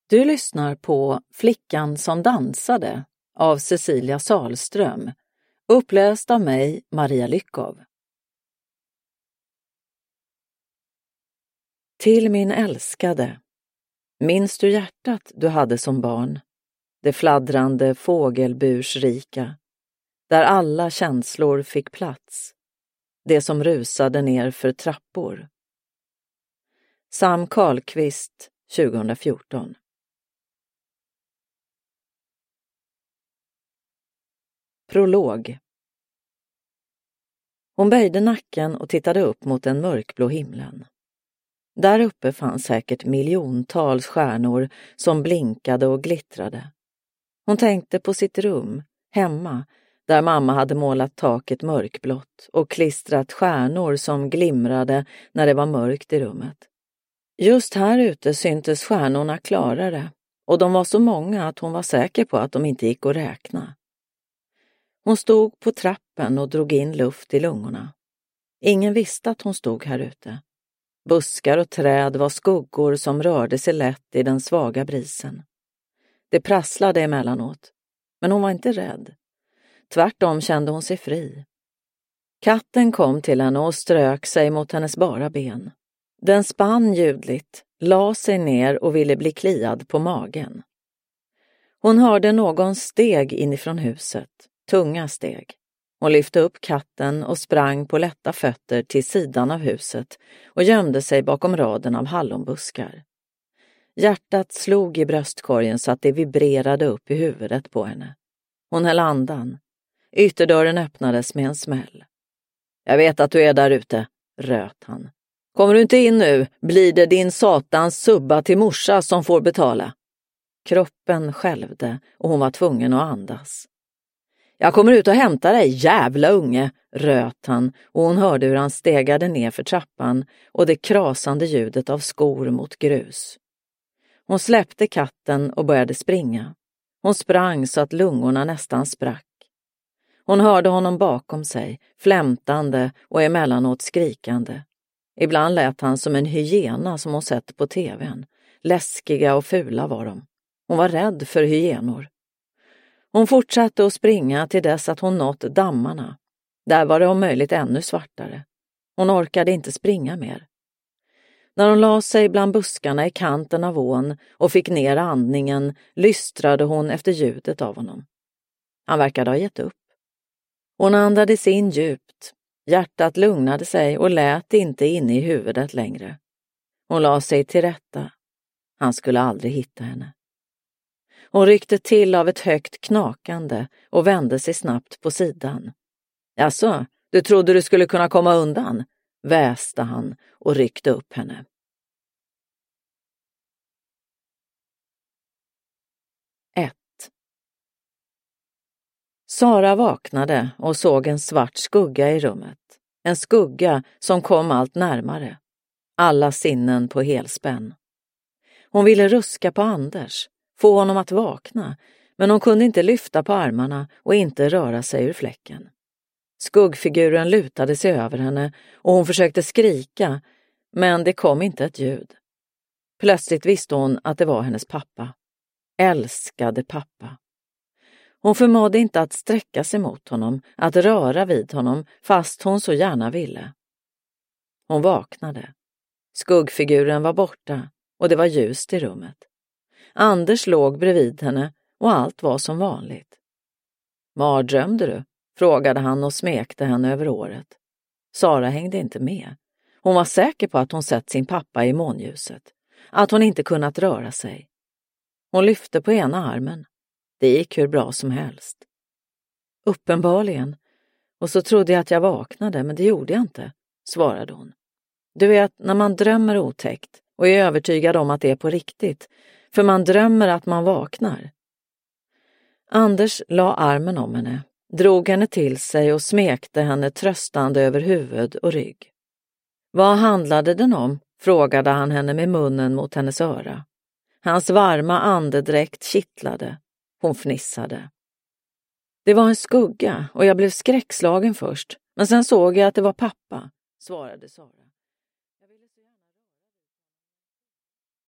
Du lyssnar på Flickan som dansade av Cecilia Salström, uppläst av mig, Maria Lyckov. Till min älskade, minns du hjärtat du hade som barn? Det fladdrande fågelbursrika, där alla känslor fick plats. Det som rusade ner för trappor. Sam Karlqvist, 2014. Prolog. Hon böjde nacken och tittade upp mot den mörkblå himlen. Där uppe fanns säkert miljontals stjärnor som blinkade och glittrade. Hon tänkte på sitt rum, hemma, där mamma hade målat taket mörkblått och klistrat stjärnor som glimrade när det var mörkt i rummet. Just här ute syntes stjärnorna klarare, och de var så många att hon var säker på att de inte gick att räkna. Hon stod på trappen och drog in luft i lungorna. Ingen visste att hon stod här ute. Buskar och träd var skuggor som rörde sig lätt i den svaga brisen. Det prasslade emellanåt, men hon var inte rädd. Tvärtom kände hon sig fri. Katten kom till henne och strök sig mot hennes bara ben. Den spann ljudligt, la sig ner och ville bli kliad på magen. Hon hörde någon steg inifrån huset, tunga steg. Hon lyfte upp katten och sprang på lätta fötter till sidan av huset och gömde sig bakom raden av hallonbuskar. Hjärtat slog i bröstkorgen så att det vibrerade upp i huvudet på henne. Hon höll andan. Ytterdörren öppnades med en smäll. Jag vet att du är där ute, röt han. Kommer du inte in nu blir det din satans subba till morsa som får betala. Kroppen skälvde och hon var tvungen att andas. Jag kommer ut och hämtar dig, jävla unge, röt han, och hon hörde hur han stegade ner för trappan och det krasande ljudet av skor mot grus. Hon släppte katten och började springa. Hon sprang så att lungorna nästan sprack. Hon hörde honom bakom sig, flämtande och emellanåt skrikande. Ibland lät han som en hyena som hon sett på tvn. Läskiga och fula var de. Hon var rädd för hyenor. Hon fortsatte att springa till dess att hon nått dammarna. Där var det om möjligt ännu svartare. Hon orkade inte springa mer. När hon la sig bland buskarna i kanten av ån och fick ner andningen lystrade hon efter ljudet av honom. Han verkade ha gett upp. Hon andades in djupt. Hjärtat lugnade sig och lät inte inne i huvudet längre. Hon la sig till rätta. Han skulle aldrig hitta henne. Hon ryckte till av ett högt knakande och vände sig snabbt på sidan. Jaså, du trodde du skulle kunna komma undan? Väste han och ryckte upp henne. Sara vaknade och såg en svart skugga i rummet. En skugga som kom allt närmare. Alla sinnen på helspänn. Hon ville ruska på Anders, få honom att vakna, men hon kunde inte lyfta på armarna och inte röra sig ur fläcken. Skuggfiguren lutade sig över henne och hon försökte skrika, men det kom inte ett ljud. Plötsligt visste hon att det var hennes pappa. Älskade pappa. Hon förmådde inte att sträcka sig mot honom, att röra vid honom, fast hon så gärna ville. Hon vaknade. Skuggfiguren var borta och det var ljust i rummet. Anders låg bredvid henne och allt var som vanligt. Mardrömde du? Frågade han och smekte henne över året. Sara hängde inte med. Hon var säker på att hon sett sin pappa i månljuset. Att hon inte kunnat röra sig. Hon lyfte på ena armen. Det gick hur bra som helst. Uppenbarligen. Och så trodde jag att jag vaknade, men det gjorde jag inte, svarade hon. Du vet, när man drömmer otäckt och är övertygad om att det är på riktigt, för man drömmer att man vaknar. Anders la armen om henne, drog henne till sig och smekte henne tröstande över huvud och rygg. Vad handlade den om? Frågade han henne med munnen mot hennes öra. Hans varma andedräkt kittlade. Hon fnissade. Det var en skugga och jag blev skräckslagen först, men sen såg jag att det var pappa, svarade Sara.